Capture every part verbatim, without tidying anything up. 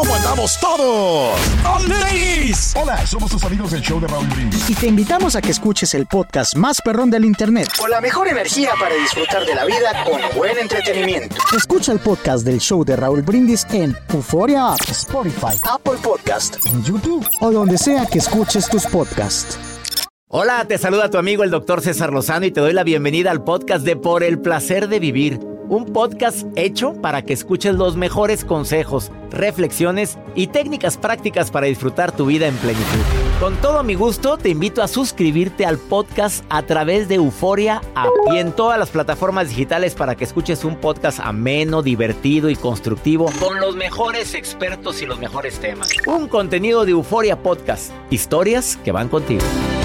¿Cómo andamos todos? ¡Ladies! Hola, somos tus amigos del show de Raúl Brindis. Y te invitamos a que escuches el podcast más perrón del internet. Con la mejor energía para disfrutar de la vida con buen entretenimiento. Escucha el podcast del show de Raúl Brindis en Euforia App, Spotify, Apple Podcast, en YouTube o donde sea que escuches tus podcasts. Hola, te saluda tu amigo el doctor César Lozano y te doy la bienvenida al podcast de Por el Placer de Vivir. Un podcast hecho para que escuches los mejores consejos, reflexiones y técnicas prácticas para disfrutar tu vida en plenitud. Con todo mi gusto, te invito a suscribirte al podcast a través de Euforia App y en todas las plataformas digitales para que escuches un podcast ameno, divertido y constructivo con los mejores expertos y los mejores temas. Un contenido de Euforia Podcast. Historias que van contigo.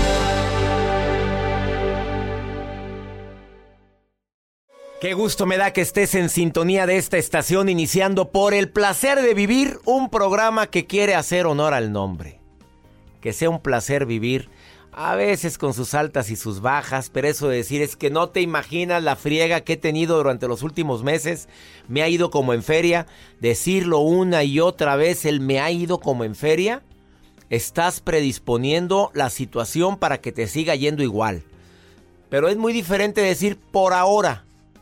Qué gusto me da que estés en sintonía de esta estación, iniciando Por el Placer de Vivir, un programa que quiere hacer honor al nombre. Que sea un placer vivir, a veces con sus altas y sus bajas, pero eso de decir es que no te imaginas la friega que he tenido durante los últimos meses. Me ha ido como en feria. Decirlo una y otra vez, el me ha ido como en feria. Estás predisponiendo la situación para que te siga yendo igual. Pero es muy diferente decir por ahora.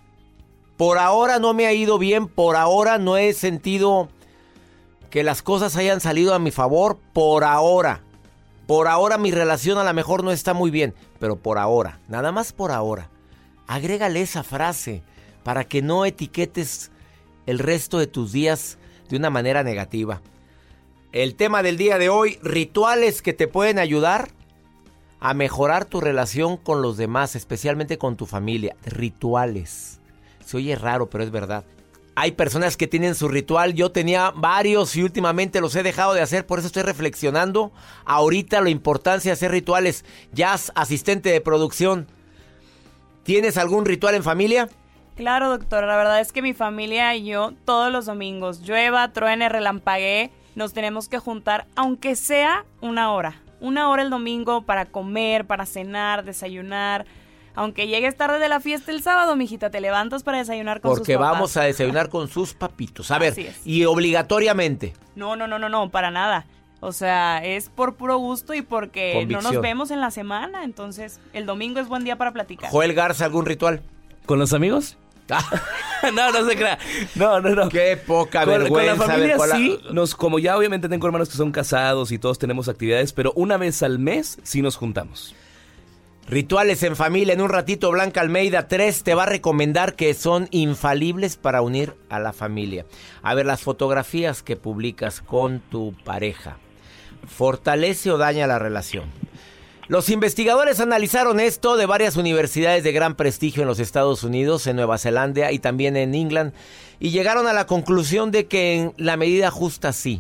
Por ahora no me ha ido bien, por ahora no he sentido que las cosas hayan salido a mi favor, por ahora. Por ahora mi relación a lo mejor no está muy bien, pero por ahora, nada más por ahora. Agrégale esa frase para que no etiquetes el resto de tus días de una manera negativa. El tema del día de hoy, rituales que te pueden ayudar a mejorar tu relación con los demás, especialmente con tu familia. Rituales. Se oye raro, pero es verdad. Hay personas que tienen su ritual. Yo tenía varios y últimamente los he dejado de hacer. Por eso estoy reflexionando ahorita la importancia de hacer rituales. Jazz, asistente de producción, ¿tienes algún ritual en familia? Claro, doctor. La verdad es que mi familia y yo todos los domingos, llueva, truene, relampaguee, nos tenemos que juntar, aunque sea una hora. Una hora el domingo para comer, para cenar, desayunar. Aunque llegues tarde de la fiesta el sábado, mijita, te levantas para desayunar con sus papás. Porque vamos a desayunar con sus papitos. A ver, y obligatoriamente. No, no, no, no, no, para nada. O sea, es por puro gusto y porque Convicción. No nos vemos en la semana. Entonces, el domingo es buen día para platicar. Joel Garza, ¿algún ritual? ¿Con los amigos? no, no se crea. No, no, no. Qué poca con, vergüenza. Con la familia ver, sí, la... nos, como ya obviamente tengo hermanos que son casados y todos tenemos actividades, pero una vez al mes sí nos juntamos. Rituales en familia. En un ratito Blanca Almeida tres te va a recomendar que son infalibles para unir a la familia. A ver, las fotografías que publicas con tu pareja, ¿fortalece o daña la relación? Los investigadores analizaron esto de varias universidades de gran prestigio en los Estados Unidos, en Nueva Zelanda y también en England, y llegaron a la conclusión de que en la medida justa sí.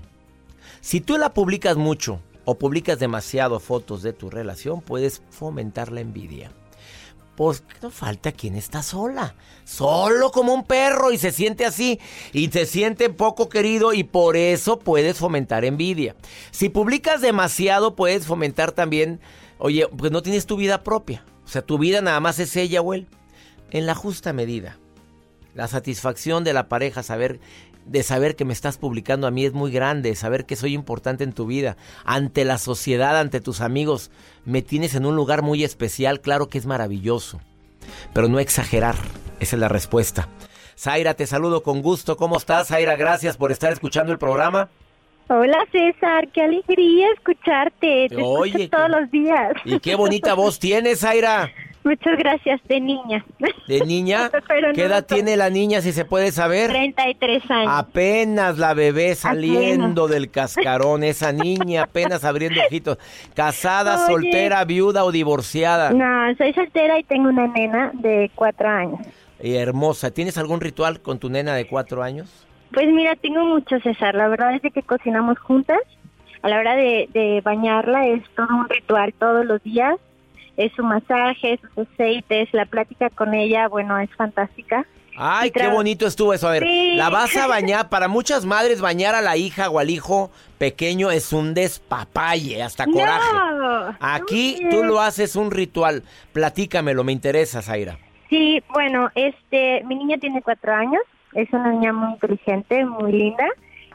Si tú la publicas mucho o publicas demasiado fotos de tu relación, puedes fomentar la envidia. Pues no falta quien está sola, solo como un perro y se siente así, y se siente poco querido y por eso puedes fomentar envidia. Si publicas demasiado, puedes fomentar también, oye, pues no tienes tu vida propia, o sea, tu vida nada más es ella o él. En la justa medida, la satisfacción de la pareja, saber... de saber que me estás publicando a mí es muy grande, saber que soy importante en tu vida, ante la sociedad, ante tus amigos, me tienes en un lugar muy especial, claro que es maravilloso, pero no exagerar, esa es la respuesta. Zaira, te saludo con gusto, ¿cómo estás, Zaira? Gracias por estar escuchando el programa. Hola, César, qué alegría escucharte, te Oye, escucho todos los días. Y qué bonita voz tienes, Zaira. Muchas gracias, de niña. ¿De niña? Pero ¿qué no, edad no. tiene la niña, si se puede saber? treinta y tres años. Apenas la bebé saliendo apenas. del cascarón, esa niña apenas abriendo ojitos. ¿Casada, Oye. soltera, viuda o divorciada? No, soy soltera y tengo una nena de cuatro años. Y hermosa. ¿Tienes algún ritual con tu nena de cuatro años? Pues mira, tengo mucho, César. La verdad es de que cocinamos juntas. A la hora de, de bañarla es todo un ritual todos los días. Es su masaje, sus aceites, la plática con ella, bueno, es fantástica. Ay, tra- qué bonito estuvo eso. A ver, sí. La vas a bañar. Para muchas madres, bañar a la hija o al hijo pequeño es un despapalle, hasta coraje. No, Aquí tú lo haces un ritual. Platícamelo, me interesa, Zaira. Sí, bueno, este, mi niña tiene cuatro años, es una niña muy inteligente, muy linda.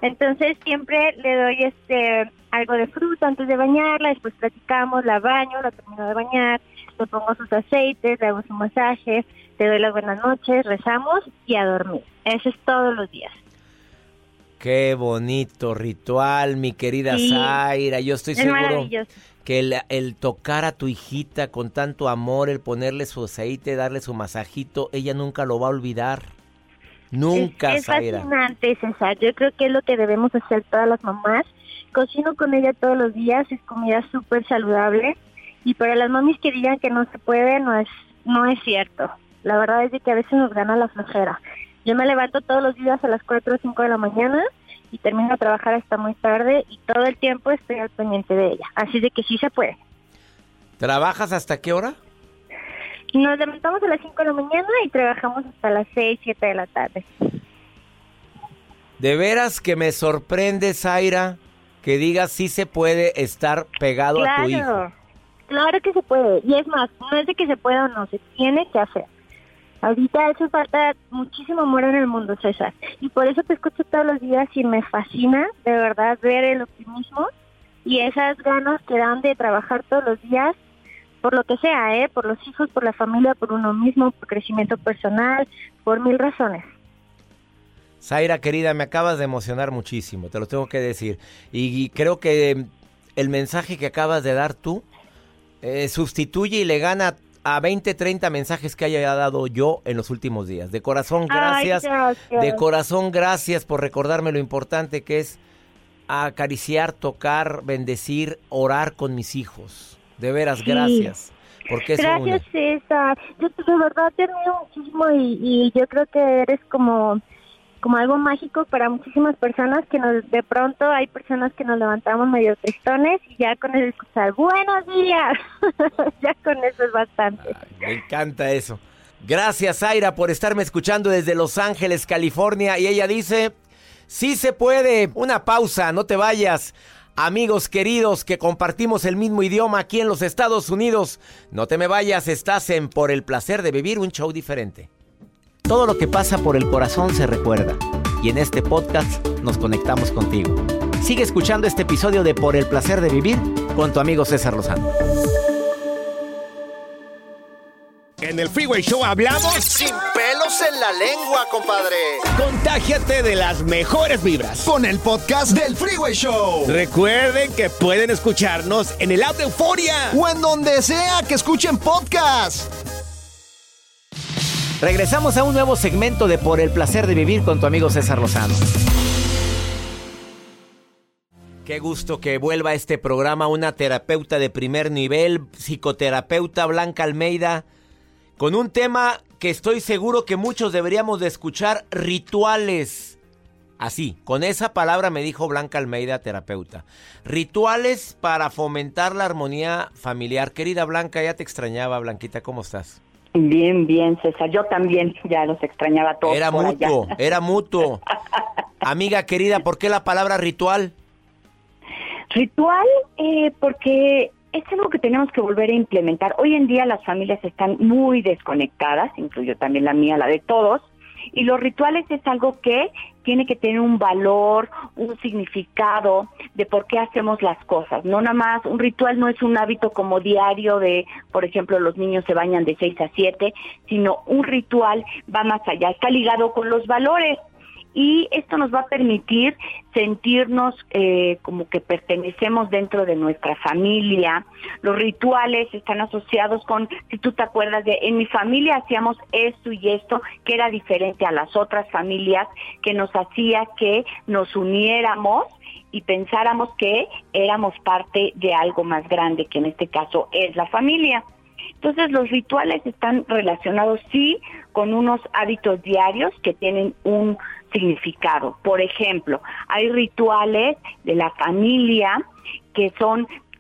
Entonces siempre le doy este algo de fruta antes de bañarla, después platicamos, la baño, la termino de bañar, le pongo sus aceites, le hago su masaje, le doy las buenas noches, rezamos y a dormir. Eso es todos los días. Qué bonito ritual, mi querida sí, Zaira. Yo estoy seguro que el, el tocar a tu hijita con tanto amor, el ponerle su aceite, darle su masajito, ella nunca lo va a olvidar. Nunca, es, es Zaira. Es fascinante, César. Yo creo que es lo que debemos hacer todas las mamás. Cocino con ella todos los días, es comida súper saludable. Y para las mamis que digan que no se puede, no es, no es cierto. La verdad es de que a veces nos gana la flojera. Yo me levanto todos los días a las cuatro o cinco de la mañana y termino de trabajar hasta muy tarde y todo el tiempo estoy al pendiente de ella. Así de que sí se puede. ¿Trabajas hasta qué hora? Nos levantamos a las cinco de la mañana y trabajamos hasta las seis, siete de la tarde. De veras que me sorprende, Zaira, que digas sí se puede estar pegado claro, a tu hijo. Claro que se puede. Y es más, no es de que se pueda o no, se tiene que hacer. Ahorita hace falta muchísimo amor en el mundo, César. Y por eso te escucho todos los días y me fascina, de verdad, ver el optimismo y esas ganas que dan de trabajar todos los días, por lo que sea, ¿eh? Por los hijos, por la familia, por uno mismo, por crecimiento personal, por mil razones. Zaira, querida, me acabas de emocionar muchísimo, te lo tengo que decir. Y, y creo que el mensaje que acabas de dar tú eh, sustituye y le gana a veinte, treinta mensajes que haya dado yo en los últimos días. De corazón, gracias. Ay, gracias. De corazón, gracias por recordarme lo importante que es acariciar, tocar, bendecir, orar con mis hijos. De veras, sí. Gracias. Porque eso gracias, une. César. Yo de verdad te admiro muchísimo y, y yo creo que eres como... como algo mágico para muchísimas personas que nos de pronto hay personas que nos levantamos medio tristones y ya con el escuchar buenos días, ya con eso es bastante. Ay, me encanta eso. Gracias, Zaira, por estarme escuchando desde Los Ángeles, California. Y ella dice, sí se puede. Una pausa, no te vayas. Amigos queridos que compartimos el mismo idioma aquí en los Estados Unidos, no te me vayas, estás en Por el Placer de Vivir, un show diferente. Todo lo que pasa por el corazón se recuerda. Y en este podcast nos conectamos contigo. Sigue escuchando este episodio de Por el Placer de Vivir con tu amigo César Lozano. En el Freeway Show hablamos sin pelos en la lengua, compadre. Contágiate de las mejores vibras con el podcast del Freeway Show. Recuerden que pueden escucharnos en el app de Euforia o en donde sea que escuchen podcast. Regresamos a un nuevo segmento de Por el Placer de Vivir con tu amigo César Lozano. Qué gusto que vuelva a este programa una terapeuta de primer nivel, psicoterapeuta Blanca Almeida, con un tema que estoy seguro que muchos deberíamos de escuchar, rituales. Así, con esa palabra me dijo Blanca Almeida, terapeuta. Rituales para fomentar la armonía familiar. Querida Blanca, ya te extrañaba, Blanquita, ¿cómo estás? Bien, bien, César. Yo también ya los extrañaba a todos. Era mutuo, allá. era mutuo. Amiga querida, ¿por qué la palabra ritual? Ritual, eh, porque es algo que tenemos que volver a implementar. Hoy en día las familias están muy desconectadas, incluyo también la mía, la de todos, y los rituales es algo que tiene que tener un valor, un significado de por qué hacemos las cosas. No nada más, un ritual no es un hábito como diario de, por ejemplo, los niños se bañan de seis a siete, sino un ritual va más allá, está ligado con los valores. Y esto nos va a permitir sentirnos eh, como que pertenecemos dentro de nuestra familia. Los rituales están asociados con, si tú te acuerdas de, en mi familia hacíamos esto y esto, que era diferente a las otras familias, que nos hacía que nos uniéramos y pensáramos que éramos parte de algo más grande, que en este caso es la familia. Entonces los rituales están relacionados, sí, con unos hábitos diarios que tienen un significado. Por ejemplo, hay rituales de la familia que son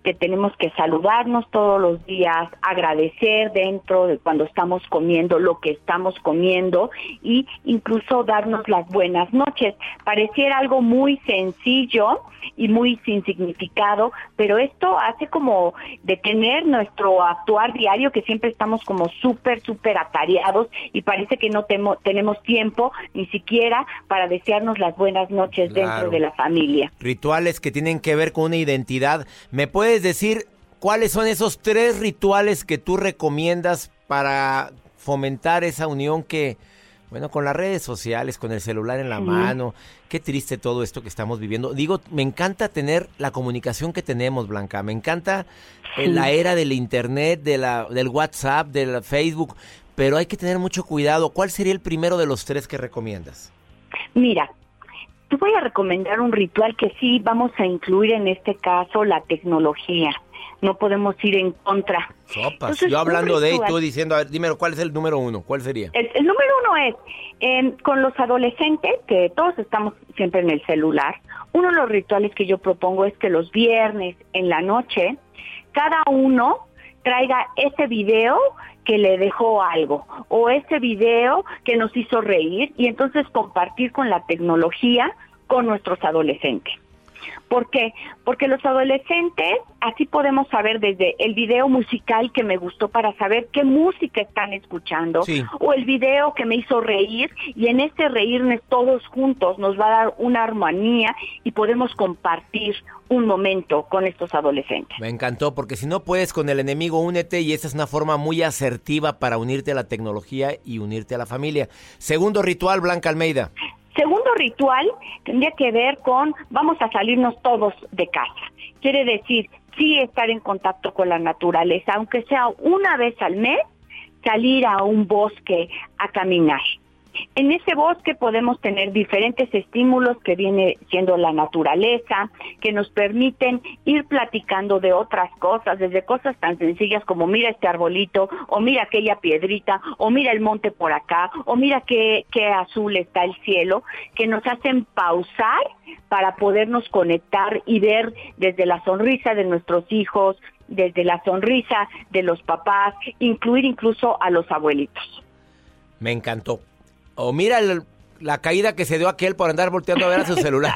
que tenemos que saludarnos todos los días, agradecer dentro de cuando estamos comiendo lo que estamos comiendo y incluso darnos las buenas noches. Pareciera algo muy sencillo y muy sin significado, pero esto hace como detener nuestro actuar diario, que siempre estamos como súper, súper atareados y parece que no temo, tenemos tiempo ni siquiera para desearnos las buenas noches claro. dentro de la familia. Rituales que tienen que ver con una identidad. ¿Me puedes decir cuáles son esos tres rituales que tú recomiendas para fomentar esa unión que, bueno, con las redes sociales, con el celular en la sí. mano? Qué triste todo esto que estamos viviendo. Digo, me encanta tener la comunicación que tenemos, Blanca. Me encanta sí. la era del internet, de la, del WhatsApp, del Facebook, pero hay que tener mucho cuidado. ¿Cuál sería el primero de los tres que recomiendas? Mira, te voy a recomendar un ritual que sí vamos a incluir en este caso la tecnología. No podemos ir en contra. Sopas. Entonces, yo hablando de y tú diciendo, a ver, dime, ¿cuál es el número uno? ¿Cuál sería? El, el número uno es, eh, con los adolescentes, que todos estamos siempre en el celular, uno de los rituales que yo propongo es que los viernes en la noche, cada uno traiga ese video que le dejó algo, o ese video que nos hizo reír, y entonces compartir con la tecnología con nuestros adolescentes. ¿Por qué? Porque los adolescentes, así podemos saber desde el video musical que me gustó para saber qué música están escuchando, sí. o el video que me hizo reír, y en ese reírnos todos juntos nos va a dar una armonía y podemos compartir un momento con estos adolescentes. Me encantó, porque si no puedes con el enemigo, únete, y esa es una forma muy asertiva para unirte a la tecnología y unirte a la familia. Segundo ritual, Blanca Almeida. Segundo ritual tendría que ver con vamos a salirnos todos de casa. Quiere decir, sí estar en contacto con la naturaleza, aunque sea una vez al mes, salir a un bosque a caminar. En ese bosque podemos tener diferentes estímulos que viene siendo la naturaleza, que nos permiten ir platicando de otras cosas, desde cosas tan sencillas como mira este arbolito, o mira aquella piedrita, o mira el monte por acá, o mira qué, qué azul está el cielo, que nos hacen pausar para podernos conectar y ver desde la sonrisa de nuestros hijos, desde la sonrisa de los papás, incluir incluso a los abuelitos. Me encantó. O mira el, la caída que se dio aquel por andar volteando a ver a su celular.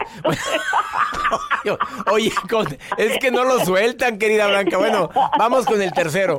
Oye, con, es que no lo sueltan, querida Blanca. Bueno, vamos con el tercero.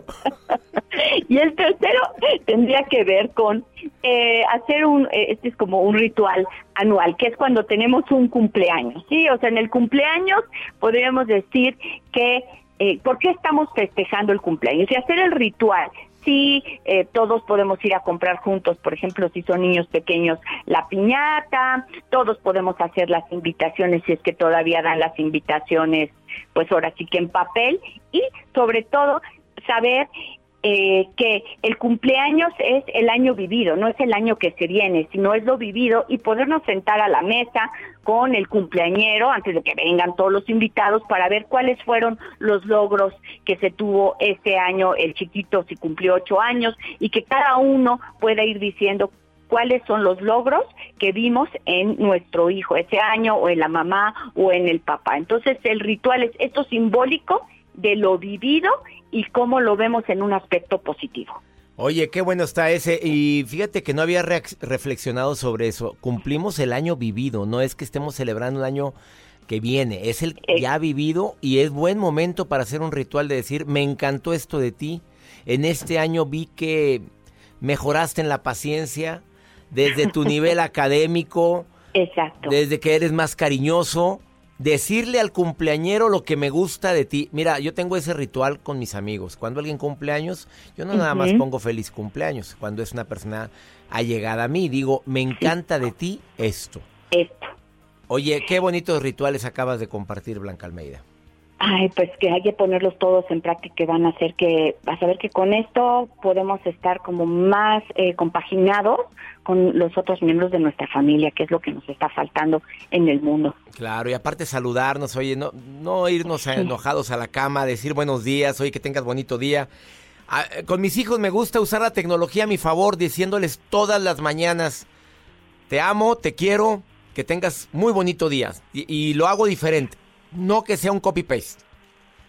Y el tercero tendría que ver con eh, hacer un, eh, este es como un ritual anual, que es cuando tenemos un cumpleaños, ¿sí? O sea, en el cumpleaños podríamos decir que, eh, ¿por qué estamos festejando el cumpleaños? Y hacer el ritual. Sí, eh, todos podemos ir a comprar juntos, por ejemplo, si son niños pequeños, la piñata, todos podemos hacer las invitaciones, si es que todavía dan las invitaciones, pues ahora sí que en papel, y sobre todo saber eh, que el cumpleaños es el año vivido, no es el año que se viene, sino es lo vivido, y podernos sentar a la mesa con el cumpleañero antes de que vengan todos los invitados para ver cuáles fueron los logros que se tuvo este año, el chiquito si cumplió ocho años, y que cada uno pueda ir diciendo cuáles son los logros que vimos en nuestro hijo ese año, o en la mamá, o en el papá. Entonces el ritual es esto simbólico de lo vivido y cómo lo vemos en un aspecto positivo. Oye, qué bueno está ese, y fíjate que no había re- reflexionado sobre eso. Cumplimos el año vivido, no es que estemos celebrando un año que viene, es el eh. ya vivido, y es buen momento para hacer un ritual de decir, me encantó esto de ti, en este año vi que mejoraste en la paciencia, desde tu nivel académico, exacto, desde que eres más cariñoso. Decirle al cumpleañero lo que me gusta de ti. Mira, yo tengo ese ritual con mis amigos. Cuando alguien cumple años, yo no uh-huh. nada más pongo feliz cumpleaños. Cuando es una persona allegada a mí, digo, me encanta de ti esto. Esto. Oye, qué bonitos rituales acabas de compartir, Blanca Almeida. Ay, pues que hay que ponerlos todos en práctica, y van a hacer que, vas a ver que con esto podemos estar como más eh, compaginados con los otros miembros de nuestra familia, que es lo que nos está faltando en el mundo. Claro, y aparte saludarnos, oye, no, no irnos sí. enojados a la cama, decir buenos días, oye, que tengas bonito día. Ah, con mis hijos me gusta usar la tecnología a mi favor, diciéndoles todas las mañanas, te amo, te quiero, que tengas muy bonito día, y, y lo hago diferente. No que sea un copy-paste.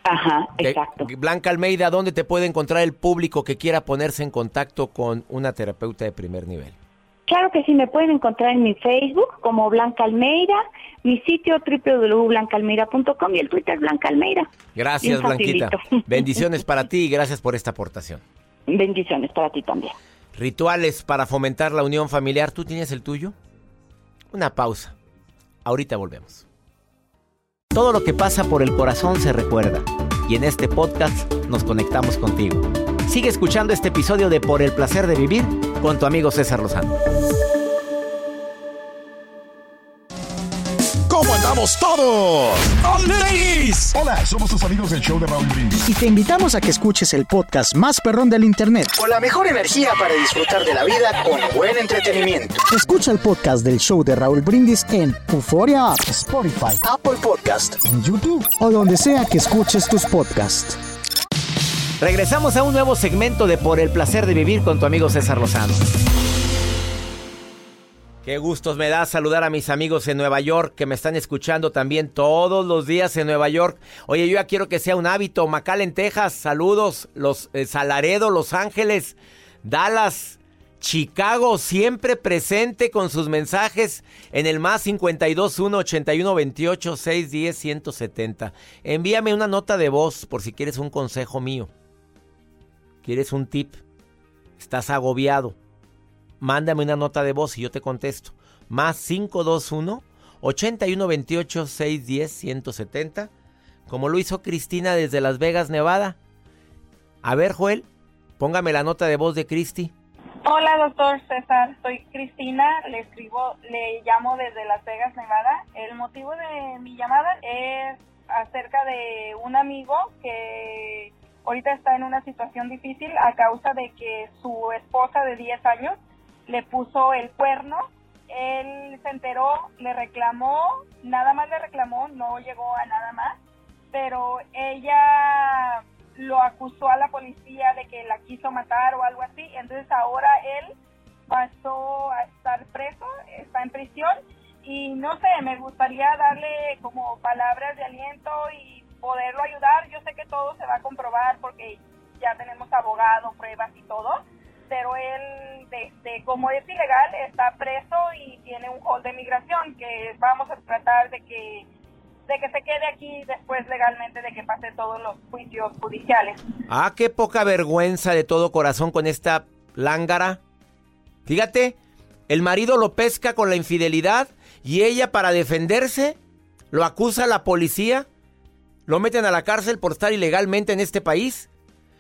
Ajá, exacto. Blanca Almeida, ¿dónde te puede encontrar el público que quiera ponerse en contacto con una terapeuta de primer nivel? Claro que sí, me pueden encontrar en mi Facebook como Blanca Almeida, mi sitio doble u doble u doble u punto blanca almeida punto com y el Twitter Blanca Almeida. Gracias, Blanquita. Bendiciones para ti y gracias por esta aportación. Bendiciones para ti también. Rituales para fomentar la unión familiar. ¿Tú tienes el tuyo? Una pausa. Ahorita volvemos. Todo lo que pasa por el corazón se recuerda. Y en este podcast nos conectamos contigo. Sigue escuchando este episodio de Por el Placer de Vivir con tu amigo César Lozano. ¿Cómo andamos todos? ¡Ladies! Hola, somos tus amigos del show de Raúl Brindis. Y te invitamos a que escuches el podcast más perrón del internet. Con la mejor energía para disfrutar de la vida con buen entretenimiento. Escucha el podcast del show de Raúl Brindis en Euforia App, Spotify, Apple Podcast, en YouTube o donde sea que escuches tus podcasts. Regresamos a un nuevo segmento de Por el Placer de Vivir con tu amigo César Lozano. Qué gustos me da saludar a mis amigos en Nueva York que me están escuchando también todos los días en Nueva York. Oye, yo ya quiero que sea un hábito. McAllen, Texas, saludos. Los eh, Salaredo, Los Ángeles, Dallas, Chicago, siempre presente con sus mensajes en el más cincuenta y dos uno, ochenta y uno, veintiocho, seiscientos diez, ciento setenta. Envíame una nota de voz por si quieres un consejo mío. ¿Quieres un tip? ¿Estás agobiado? Mándame una nota de voz y yo te contesto. Más cinco dos uno, ochenta y uno, veintiocho, seiscientos diez, ciento setenta. Como lo hizo Cristina desde Las Vegas, Nevada. A ver, Joel, póngame la nota de voz de Cristi. Hola, doctor César. Soy Cristina. Le escribo, le llamo desde Las Vegas, Nevada. El motivo de mi llamada es acerca de un amigo que ahorita está en una situación difícil a causa de que su esposa de diez años le puso el cuerno. Él se enteró, le reclamó, nada más le reclamó, no llegó a nada más, pero ella lo acusó a la policía de que la quiso matar o algo así. Entonces ahora él pasó a estar preso, está en prisión y no sé, me gustaría darle como palabras de aliento y poderlo ayudar. Yo sé que todo se va a comprobar porque ya tenemos abogado, pruebas y todo, pero él, de, de como es ilegal, está preso y tiene un hold de migración que vamos a tratar de que de que se quede aquí después legalmente de que pase todos los juicios judiciales. Ah, qué poca vergüenza de todo corazón con esta lángara. Fíjate, el marido lo pesca con la infidelidad y ella, para defenderse, lo acusa a la policía. Lo meten a la cárcel por estar ilegalmente en este país.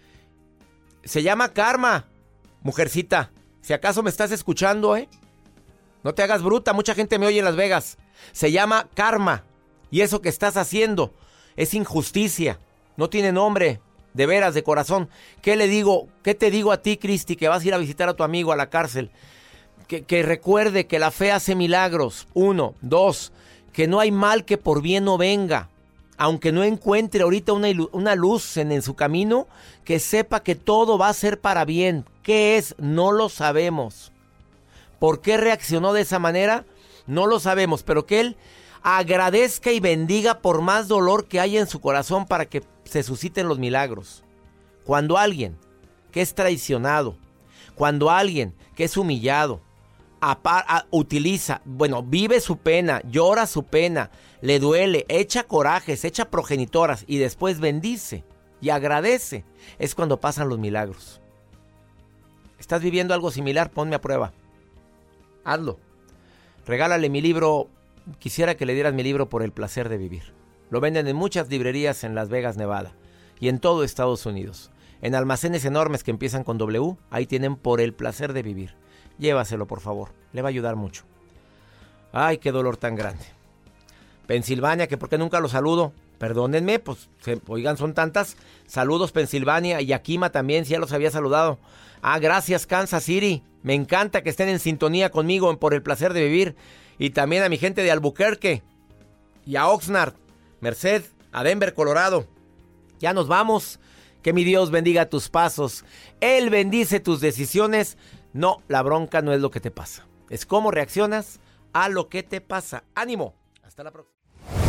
Se llama karma. Mujercita, si acaso me estás escuchando, ¿eh? No te hagas bruta, mucha gente me oye en Las Vegas. Se llama karma. Y eso que estás haciendo es injusticia. No tiene nombre, de veras, de corazón. ¿Qué le digo? ¿Qué te digo a ti, Cristi, que vas a ir a visitar a tu amigo a la cárcel? Que, que recuerde que la fe hace milagros. Uno. Dos. Que no hay mal que por bien no venga. Aunque no encuentre ahorita una, una luz en, en su camino, que sepa que todo va a ser para bien. ¿Qué es? No lo sabemos. ¿Por qué reaccionó de esa manera? No lo sabemos, pero que él agradezca y bendiga por más dolor que haya en su corazón para que se susciten los milagros. Cuando alguien que es traicionado, cuando alguien que es humillado, apar, a, utiliza, bueno, vive su pena, llora su pena, le duele, echa corajes, echa progenitoras y después bendice y agradece, es cuando pasan los milagros. ¿Estás viviendo algo similar? Ponme a prueba. Hazlo. Regálale mi libro. Quisiera que le dieras mi libro Por el Placer de Vivir. Lo venden en muchas librerías en Las Vegas, Nevada y en todo Estados Unidos. En almacenes enormes que empiezan con W, ahí tienen Por el Placer de Vivir. Llévaselo, por favor. Le va a ayudar mucho. Ay, qué dolor tan grande. Pensilvania, que por qué nunca lo saludo. Perdónenme, pues, se, oigan, son tantas. Saludos, Pensilvania. Y Yakima también, si ya los había saludado. Ah, gracias, Kansas City. Me encanta que estén en sintonía conmigo en Por el Placer de Vivir. Y también a mi gente de Albuquerque. Y a Oxnard, Merced, a Denver, Colorado. Ya nos vamos. Que mi Dios bendiga tus pasos. Él bendice tus decisiones. No, la bronca no es lo que te pasa. Es cómo reaccionas a lo que te pasa. ¡Ánimo! Hasta la próxima.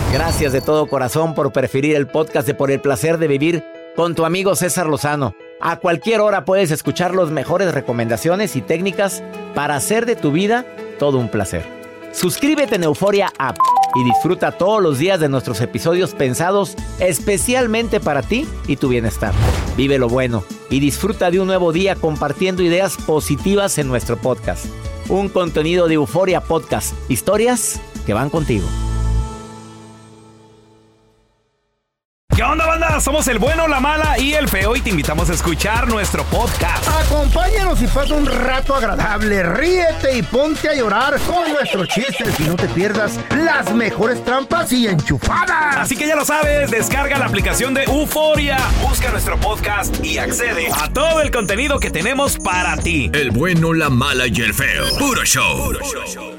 Gracias de todo corazón por preferir el podcast de Por el Placer de Vivir con tu amigo César Lozano. A cualquier hora puedes escuchar las mejores recomendaciones y técnicas para hacer de tu vida todo un placer. Suscríbete en Euforia App y disfruta todos los días de nuestros episodios pensados especialmente para ti y tu bienestar. Vive lo bueno y disfruta de un nuevo día compartiendo ideas positivas en nuestro podcast. Un contenido de Euforia Podcast. Historias que van contigo. ¿Qué onda, banda? Somos el bueno, la mala y el feo y te invitamos a escuchar nuestro podcast. Acompáñanos y pasa un rato agradable. Ríete y ponte a llorar con nuestros chistes y no te pierdas las mejores trampas y enchufadas. Así que ya lo sabes, descarga la aplicación de Euforia, busca nuestro podcast y accede a todo el contenido que tenemos para ti. El bueno, la mala y el feo. Puro show. Puro show.